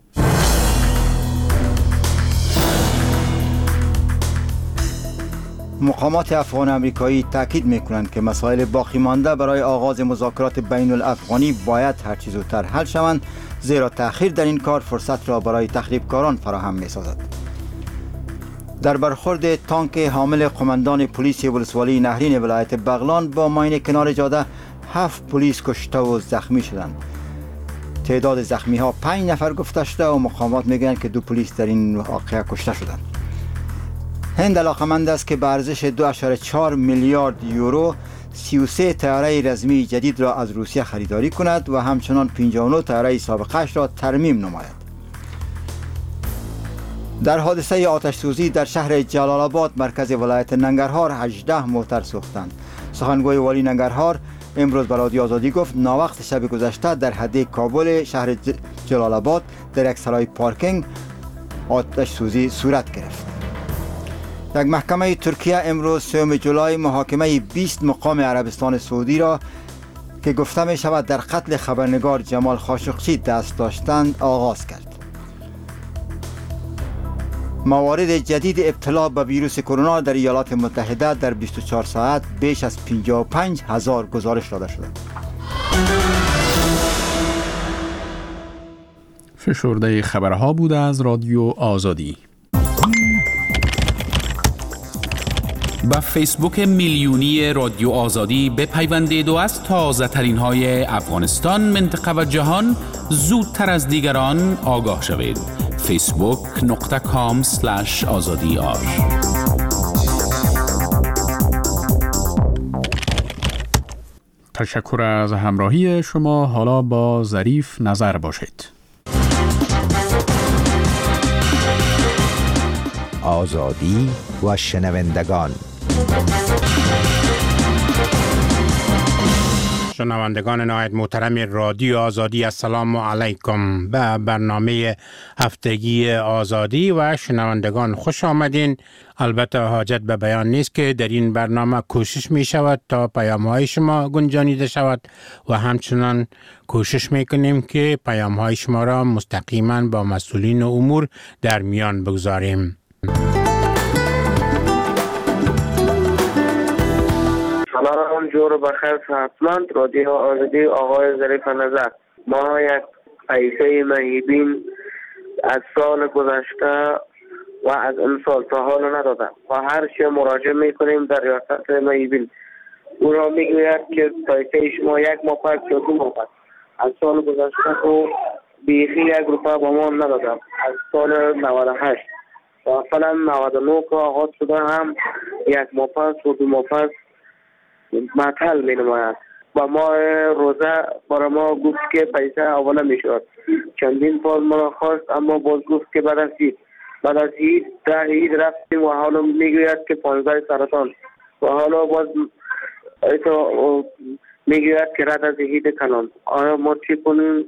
مقامات افغان امریکایی تاکید می‌کنند که مسائل باقی مانده برای آغاز مذاکرات بین الافغانی باید هر چه زودتر حل شوند، زیرا تأخیر در این کار فرصت را برای تخریبکاران فراهم می‌سازد. در برخورد تانک حامل قماندان پلیس ولسوالی نهرین ولایت بغلان با ماین کنار جاده هفت پلیس کشته و زخمی شدند. تعداد زخمی ها پنج نفر گفته شده و مقامات میگویند که دو پلیس در این واقعه کشته شدند. هند علاقمند است که به ارزش دو ممیز چهار میلیارد یورو سی و سه طیاره رزمی جدید را از روسیه خریداری کند و همچنان پنجاه و نه طیاره سابقه‌اش را ترمیم نماید. در حادثه آتش سوزی در شهر جلال آباد مرکز ولایت ننگرهار هجده موتر سوختند. سخنگوی والی ننگرهار امروز به رادیو آزادی گفت ناوقت شب گذشته در حدیقه کابل شهر جلال آباد در یک سرای پارکینگ آتش سوزی صورت گرفت. یک محکمه ترکیه امروز سوم جولای محاکمه بیست مقام عربستان سعودی را که گفته می شود در قتل خبرنگار جمال خاشقچی دست داشتند آغاز کرد. موارد جدید ابتلا به ویروس کرونا در ایالات متحده در بیست و چهار ساعت بیش از پنجاه و پنج هزار گزارش داده شده. فشرده خبرها بوده از رادیو آزادی. با فیسبوک میلیونی رادیو آزادی بپیوندید و از تازه ترین های افغانستان، منطقه و جهان زودتر از دیگران آگاه شوید. فیسبوک نقطه کام سلش آزادی آر. تشکر از همراهی شما. حالا با ظریف نظر باشید. آزادی و شنوندگان. شنوندگان نهایت محترم رادیو آزادی، السلام علیکم. به برنامه هفتگی آزادی و شنوندگان خوش آمدین. البته حاجت به بیان نیست که در این برنامه کوشش می شود تا پیام های شما گنجانیده شود و همچنان کوشش می کنیم که پیام های شما را مستقیما با مسئولین امور در میان بگذاریم. سلام جور بخیر صحتمند. رادیو آزادی، آقای ظریف نظر. ما یک پیسه مهیبین از سال گذشته و از این سال تا حال ندادم و هر چه مراجعه میکنیم در ریاست مهیبین او را میگوید که پیسه شما یک ماه پس یا دو ماه پس از سال گذشته تو بیخی یک روپه با ما ندادم. از سال نود و هشت و فعلا نود و نه که آغاز شده هم یک ماه پس و دو ماه پس معطل می نماید و ما روزه برای ما گفت که پیسه اولا می شود. چندین بار ما خواست اما باز گفت که بعد از بعد از عید ده عید رفتیم و حالا میگوید که پانزده سرطان و حالا باز ایتا میگوید که رد از عید کلان. آیا ما چی کنیم؟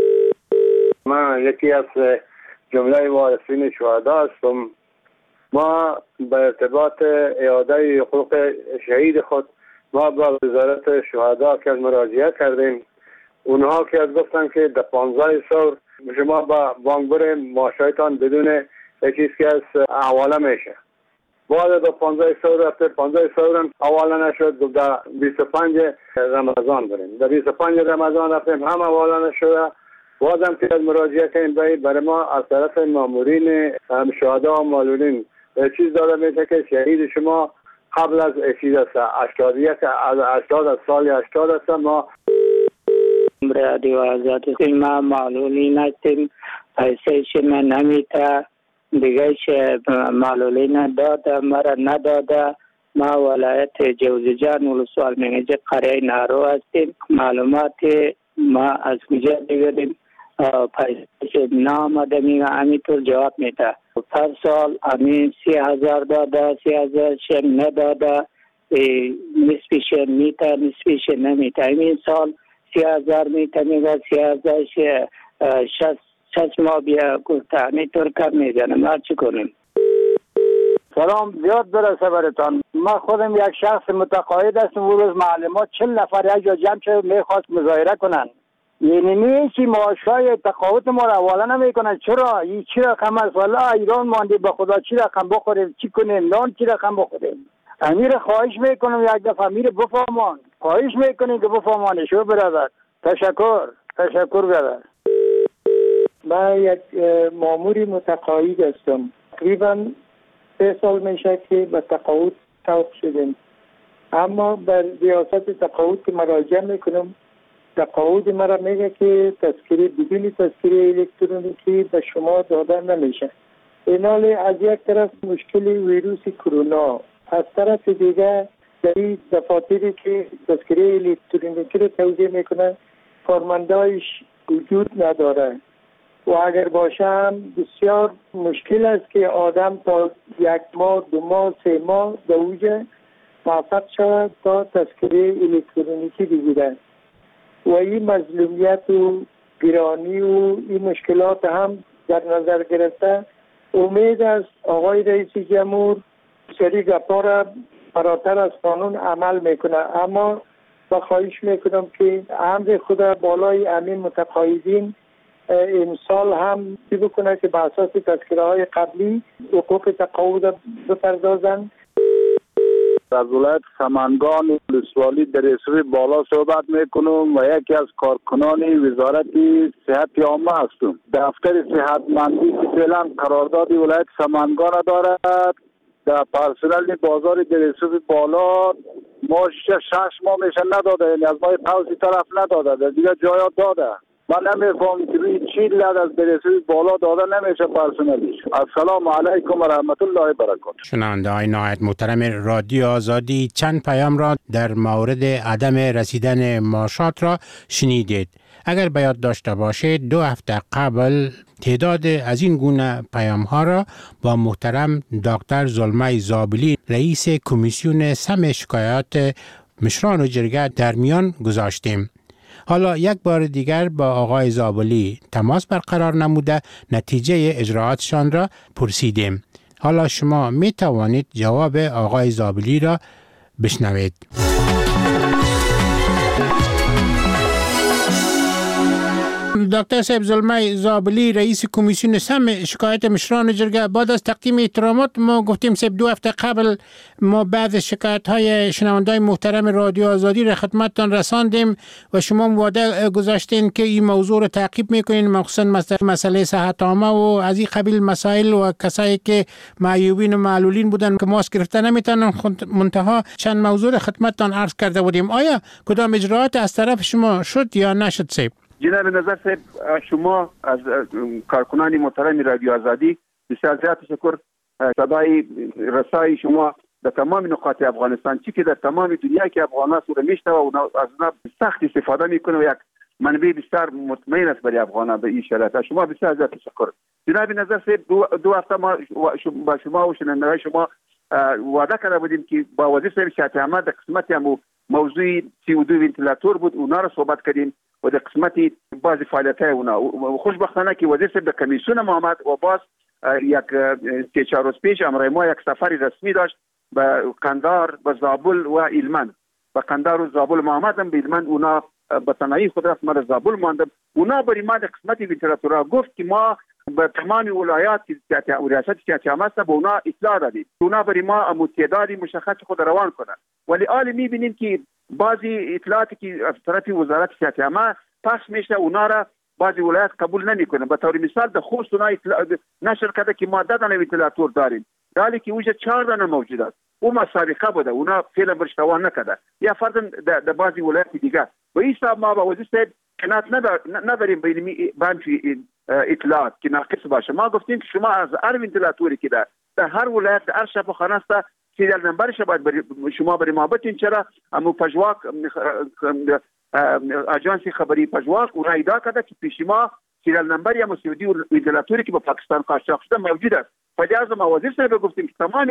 من یکی از جمله وارثین شهدا هستم. ما به ارتباط اعاده حقوق شهید خود ما با وزارت شهدا که مراجعه کردیم. اونها که از گفتن که در پانزده سال شما با بانک بریم معاشایتان بدون چیز که از حواله میشه. بعد در پانزده سال رفته پانزده سال هم حواله نشد. در بیست و پنج رمضان بریم. در بیست و پنج رمضان رفتیم هم حواله نشده. بازم که از مراجعه کنیم برای ما از طرف مامورین شهدا و معلولین چیز داده میشه که شهید شما قبل از چیز است هشتاد یک از هشتاد از سال هشتاد است. ما رادیو آزادی ما معلولین هستیم. پیسه شما نمیته دیگه شه معلولین داده مرا نداده. ما ولایت جوزجان ولسوال منیجه قریه نارو هستیم. معلومات ما از کجا بگیریم؟ پیسه نامده میگه همینطور جواب میده. هر سال همین سی هزار داده سی هزار شم نداده نصفیش میته نصفیش نمیته. این سال سی هزار میته میگه سی هزار شست شست ما بیا گفته همینطور کم میزنه. ما چی کنیم؟ سلام زیاد برسه برتان. ما خودم یک شخص متقاعد هستم. اون روز معلمات چل نفر یک جا جمع شد میخواست مظاهره کنن. یعنی نیستی معاشای تقاعد ما را حواله نمی کنن. چرا؟ این چی رقم است؟ والا ایران ماندی به خدا چی رقم بخوریم چی کنیم؟ نان چی رقم بخوریم؟ امیر خواهش میکنم یک دفعه امیر بفهمان. خواهش میکنیم که بفهمانه. شو برادر تشکر تشکر برادر. من یک ماموری متقاعد هستم. تقریبا سه سال میشه که به تقاعد توقف شدیم. اما بر ریاست تقاعد که مراجعه میکنم تقاعد مرا میگه که تذکره بدون تذکره الکترونیکی به شما داده نمیشه. اینال از یک طرف مشکل ویروس کرونا، از طرف دیگه در این دفاتری که تذکره الکترونیکی رو توزیع میکنه کارمندایش وجود نداره و اگر باشه هم بسیار مشکل است که آدم تا یک ماه دو ماه سه ماه به اوج موفق شود تا تذکره الکترونیکی بگیره و این مظلومیت و گرانی و این مشکلات هم در نظر گرفته امید است آقای رئیس جمهور سری گپا را فراتر از قانون عمل میکنه. اما با خواهش میکنم که امر خود بالای امین متقاعدین امسال هم چی بکنه که به اساس تذکره های قبلی حقوق تقاعد بپردازن. از ولایت سمنگان ولسوالی در رسوی بالا صحبت میکنم و یکی از کارکنان وزارت صحت عامه هستم. دفتر صحتمندی که فعلا قرارداد ولایت سمنگان دارد در پرسنل بازار در رسوی بالا ما شش ماه میشه نداده. یعنی از ماه قوسی طرف نداده در دیگه جایا داده. من نمیفهم که روی چی لد از برسوی بالا داده نمیشه پرسنلیش. السلام علیکم و رحمت الله و برکاته. شنونده های نهایت محترم رادیو آزادی چند پیام را در مورد عدم رسیدن معاشات را شنیدید. اگر به یاد داشته باشید دو هفته قبل تعداد از این گونه پیام ها را با محترم دکتر زلمه زابلی رئیس کمیسیون سم شکایات مشران و جرگه در میان گذاشتیم. حالا یک بار دیگر با آقای زابلی تماس برقرار نموده نتیجه اجراعاتشان را پرسیدیم. حالا شما می توانید جواب آقای زابلی را بشنوید. دکتر صاحب زلمه زابلی رئیس کمیسیون سم شکایت مشران جرگه، بعد از تقدیم احترامات ما گفتیم صاحب دو هفته قبل ما بعض شکایت های شنوندای محترم رادیو آزادی را خدمتتان رساندیم و شما وعده گذاشتین که این موضوع را تعقیب میکنین، مخصوصا مسئله صحت عامه و از این قبیل مسائل و کسایی که معیوبین و معلولین بودن که ماسک گرفته نمیتونن. منتها چند موضوع را خدمتتان عرض کرده بودیم. آیا کدام اجراعات از طرف شما شد یا نشد صاحب؟ جناب نظر صاحب شما از کارکنان محترم رادیو آزادی بسیار زیاد تشکر. صدای رسای شما در تمام نقاط افغانستان چی که در تمام دنیا که افغانان سوره میشته و از اونها سخت استفاده میکنه و یک منبع بسیار مطمئن است برای افغانان به این شرایط. شما بسیار زیاد تشکر. جناب نظر صاحب دو, دو هفته ما با شما و شنوندگان شما وعده کرده بودیم که با وزیر صاحب شهادت احمد در قسمت هم موضوع سی و دو ونتیلاتور بود، اونا رو صحبت کردیم و در قسمت بعض فعالیت‌های اونا. خوشبختانه که وزیر صاحب در کمیسیون ما آمد و باز یک سه چهار روز پیش امروز ما یک سفری رسمی داشت به قندار، به زابل و هلمند. به قندار و زابل ما آمدم، به هلمند اونا به تنهایی خود رفت، ما در زابل ماندم. اونا برای ما در قسمت ونتیلاتورها گفت که ما به تمام ولایات که ریاست شهادت احمد به اونا اطلاع دادیم، اونا برای ما تعدادی مشخص خود روان کنند. ولی حال می‌بینیم که بعضی اطلاعاتی که از طرف وزارت شهادت احمد پخش میشه اونا را بعضی ولایات قبول نمیکنه. به طور مثال در خوست اونا نشر کرده که ما ده دانه ونتیلاتور داریم، در حالی که اونجا چهار دانه موجود است. اون مسابقه بوده، اونا فعلا برش توان نکرده. یا فرضاً در بعضی ولایات دیگه به این حساب ما با وزیر صاحب کنات نداریم به این اطلاعات که ناقص باشه. ما گفتیم که شما از هر ونتیلاتوری که در در هر ولایت در هر شفاخانه است سریال نمبرش باید بری شما برای ما بتین. چرا امو پژواک اجانسی خبری پژواک اون ایدا کرده که پیش ما سریال نمبر یا مسعودی ونتیلاتوری که با پاکستان قاچاق شده موجود است. فلذا ما وزیر صاحب گفتیم که تمام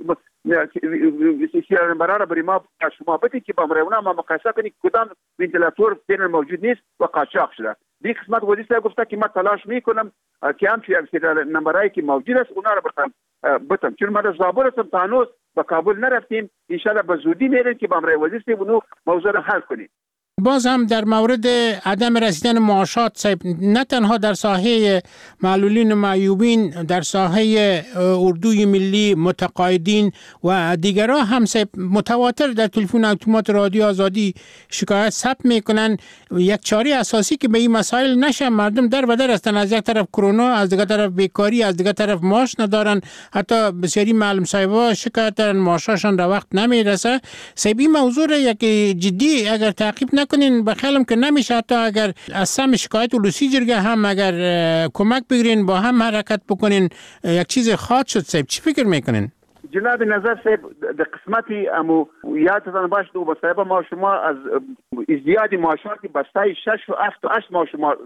سریال نمبرها را برای ما شما بتین که با امرونا ما مقایسه کنیم کدام ونتیلاتور فعلا موجود نیست و قاچاق شده. دی قسمت وزیر صاحب گفته که من تلاش میکنم که هم سریال نمبرایی که موجود است اونا را بتم بتم چون ما در زابل هستم تا هنوز به کابل نرفتیم. ان شاء الله به زودی میریم که با امروی وزیر صاحب اونو موضوع را حل کنیم. باز هم در مورد عدم رسیدن معاشات صاحب، نه تنها در ساحه معلولین و معیوبین، در ساحه اردوی ملی، متقاعدین و دیگرها هم صاحب متواتر در تلفن اتومات رادیو آزادی شکایت ثبت میکنن. یک چاره اساسی که به این مسائل نشه، مردم در و در هستن، از یک طرف کرونا، از دیگر طرف بیکاری، از دیگر طرف معاش ندارن، حتی بسیاری معلم صاحبا شکایت دارن معاششان در وقت نمیرسه. صاحب این موضوع را یک جدی اگر تعقیب کنین بخیالم که نمیشه، حتی اگر از سم شکایت ولوسی جرگه هم اگر کمک بگیرین با هم حرکت بکنین یک چیز خاص شد. صاحب چی فکر میکنین؟ جناب نظر صاحب در قسمتی امو یادتان باشه دو بسایب ما شما از ازدیاد معاشات بستای شش و هفت و هشت ما شما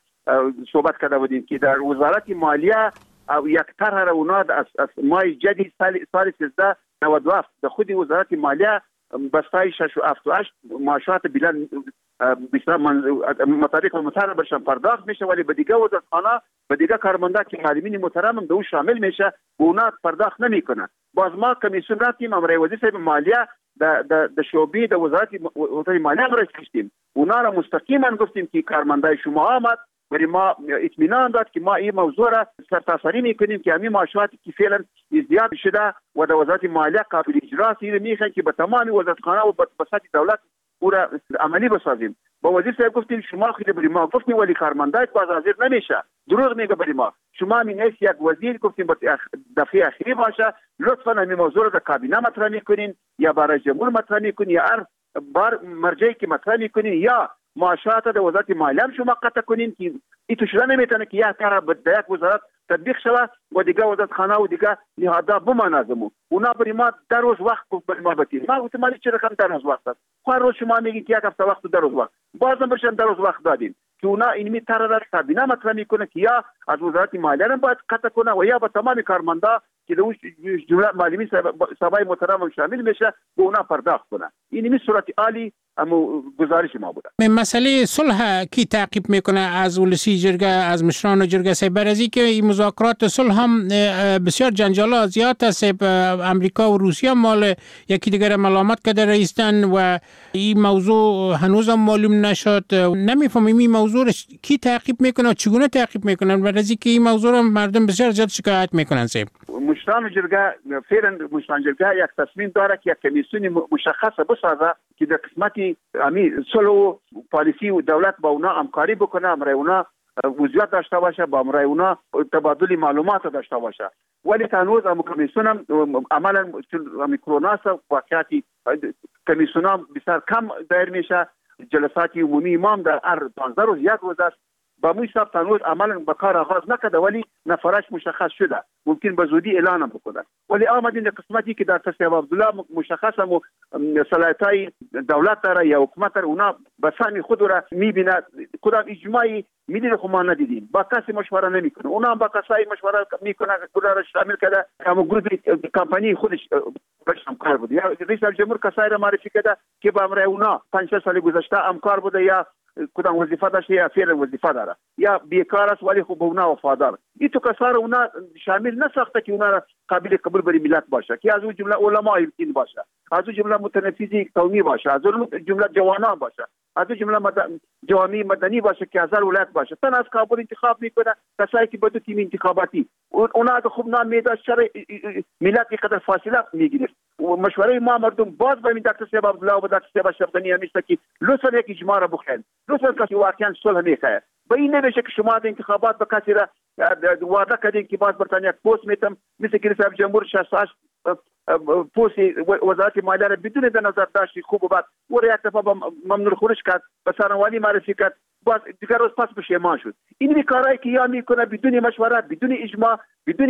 صحبت کرده بودیم که در وزارت مالیه او یک طرح را اونا از از ماه جدی سال سال سیزده نود و هفت در خود وزارت مالیه بستای شش و هفت و هشت معاشات بلند بسیار مطابق مطالبه برشان پرداخت میشه، ولی به دیگه وزارتخانه به دیگه کارمندا که معلمین محترم هم به اون شامل میشه و اونا پرداخت نمیکنن. باز ما کمیسیون رفتیم امروی وزیر صاحب مالیه در در شعبه در وزارت وزارت مالیه برش کشیدیم، اونا را مستقیما گفتیم که کارمندای شما آمد برای ما اطمینان داد که ما این موضوع را سرتاسری میکنیم که همین معاشاتی که فعلا ازدیاد شده و در وزارت مالیه قابل اجراست این میخوان که به تمام وزارتخانه و به سطح دولت او را عملی بسازیم. با وزیر صاحب گفتیم شما خیلی برای ما گفتیم ولی کارمندای باز حاضر نمیشه، دروغ میگه برای ما. شما من هیچ یک وزیر گفتیم دفعه اخیری باشه لطفا همین موضوع را در کابینه مطرح میکنین یا برای جمهور مطرح میکنین یا هر بار مرجعی که مطرح میکنین یا معاشات در وزارت مالیه شما قطع کنین که این تو شده نمیتونه که یک کار در یک وزارت تطبیق شود و دیگه وزارتخانه و دیگه نهادها بمانازمو اونا برای ما در روز وقت برای ما بتید. ما گفتم مالی چه رقم در روز وقت است؟ هر روز شما میگید که یک هفته وقت در روز وقت بازم برشن در روز وقت دادیم که اونا اینمی طرح را کابینه مطرح میکنه که یا از وزارت مالیه هم باید قطع کنه و یا با تمام کارمندا که در جمله معلمین صاحبای محترم شامل میشه به اونا پرداخت کنه. اینمی صورت عالی اما گزارش ما بوده. مسئله صلح کی تعقیب میکنه از ولسی جرگه، از مشران جرگه صاحب؟ برای که این مذاکرات صلح هم بسیار جنجالا زیاد است. امریکا و روسیه مال یکی دیگر ملامت کرده رئیسن و این موضوع هنوز هم معلوم نشد. نمیفهمیم این موضوع کی تعقیب میکنه و چگونه تعقیب میکنن، برای که این موضوع هم مردم بسیار زیاد شکایت میکنن. صاحب مشران جرگه فعلا مشران جرگه یک تصمیم داره که یک کمیسیون مشخص بسازه که در قسمتی امی صلح و پالیسی و دولت با اونا همکاری بکنه، امرای اونا وضعیت داشته باشه، با امرای اونا تبادل معلومات داشته باشه. ولی هنوز هم کمیسیون هم عملا چون کرونا است واقعیتی کمیسیون هم بسیار کم دایر میشه. جلسات عمومی امام در هر پانزده روز یک روز است. با موی صاحب تنوز عملا به کار آغاز نکرده ولی نفرش مشخص شده، ممکن به زودی اعلان بکنه. ولی آمدین قسمتی که در تصویب عبدالله مشخص هم صلاحیت‌های دولت داره یا حکومت داره، اونا به سهم خود را میبینه. کدام اجماعی میدونه خب ما ندیدیم، با کسی مشوره نمیکنه. اونا هم با کسایی مشوره میکنه، اونا را شامل کرده اما گروه کمپانی خودش بشم کار بوده. یا رئیس جمهور کسایی را معرفی کرده که با امر اونا پنج سال گذشته همکار بوده یا کدام وظیفه داشته یا فعل وظیفه داره یا بیکار است ولی خب اونا وفادار. این تو کسار اونا شامل نساخته که اونا را قابل قبول بر ملت باشه، که از اون جمله علمای دین باشه، از اون جمله متنفذی قومی باشه، از اون جمله جوانان باشه، از اون جمله مد... جوانی مدنی باشه که از هر ولایت باشه. تن از کابل انتخاب میکنه کسایی که بدو تیم انتخاباتی اونا خوب نام میداد شر ملت قدر فاصله میگیره. مشوره ما مردم باز به دکتر صاحب عبدالله و دکتر صاحب شفقانی همیشه که لطفا یک اجماع را بخواید، لطفا که واقعا صلح میخواد. به این نمیشه که شما در انتخابات به کسی را وعده کردین که باز برتانیا پست میتم مثل که رئیس جمهور شصت و هشت پست وزارت مالیه را بدون در نظر داشتی خوب و بد و را یک دفعه ممنوع خروج کرد، به سرانوالی معرفی کرد، باز دیگر روز پس پشیمان شد. این کارهایی که یا میکنه بدون مشورت، بدون اجماع، بدون